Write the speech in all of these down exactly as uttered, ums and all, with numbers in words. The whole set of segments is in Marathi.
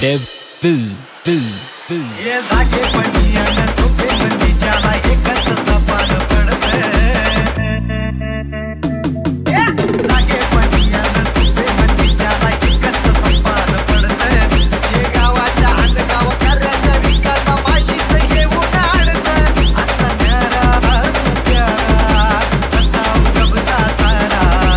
Devil, boo, boo. ये जागे पनिया न सोपे मंदी ज्याला एकच सपान पडते जागे पनिया न सोपे मंदी ज्याला एकच सपान पडते ये गावाच्या अंडगाव करायच्या विकासापाशीच येऊन आडत असा न्यारा प्यारा ससा उगवता तारा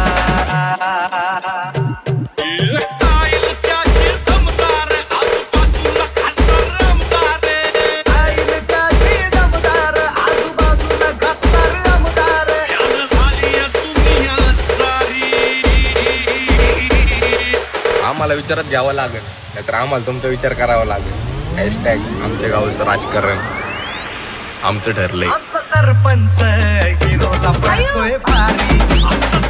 आम्हाला विचारात घ्यावं लागेल नाहीतर आम्हाला तुमचा विचार करावा लागेल. हॅशटॅग आमच्या गावचं राजकारण आमचं ठरलंय. आमचा सरपंच हिरोला पडतोय भारी आमचा